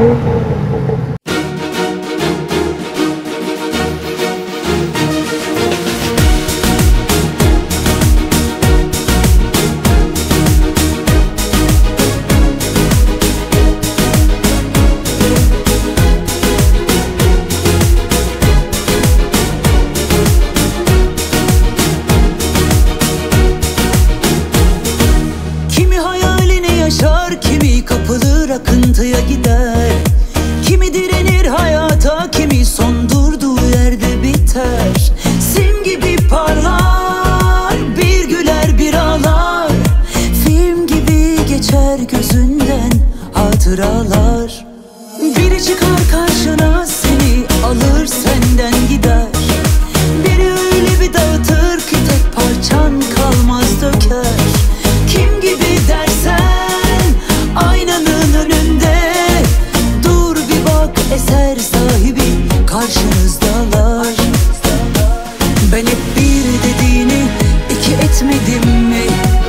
Kimi kapılır akıntıya gider, kimi direnir hayata, kimi son durduğu yerde biter. Sim gibi parlar, bir güler bir ağlar, film gibi geçer gözünden hatıralar. Biri çıkar karşına, seni alır senden gider. Biri öyle bir dağıtır ki tek parçan kalmaz döker. Kim gibi dersen aynanın önünde, dur bir bak eser sahibi karşınızdalar. Ben hep bir dediğini iki etmedim mi?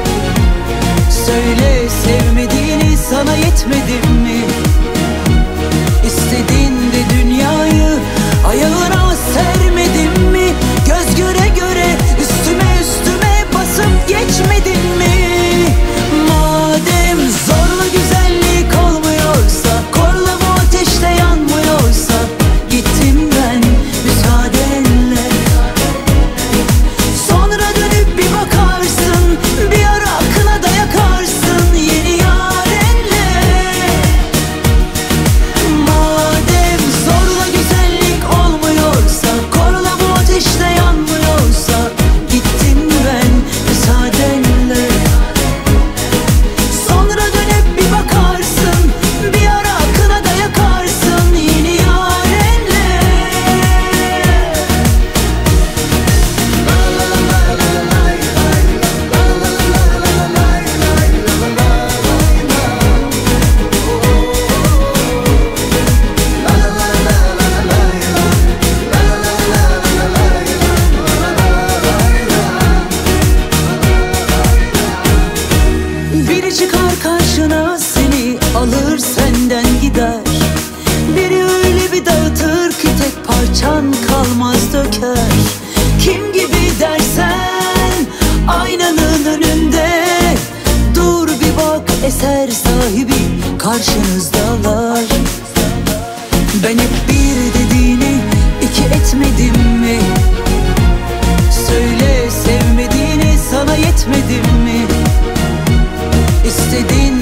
Söyle sevmediğini sana yetmedim mi? İstedin de dünyayı ayağına sermedin mi? Göz göre göre üstüme üstüme basıp geçmedin mi? Madem zorla güzellik olmuyorsa, korla bu ateşte yanmıyorsa, gittim ben müsaadenle. Sonra dönüp bir bakarsın, bir ara akına da yakarsın yeni yarenle. Madem zorla güzellik olmuyorsa, korla bu ateşte yanmıyorsa, gittim ben müsaadenle. Sonra dönüp bir bakarsın, bir ara akına da yakarsın yeni yarenle. Biri çıkar karşına, seni alır senden gider. Biri öyle bir dağıtır ki tek parçan kalmaz döker. Kim gibi dersen aynanın önünde, dur bir bak eser sahibi karşınızdalar. Ben hep bir dediğini iki etmedim mi? Söyle sevmediğini sana yetmedim mi? İstedin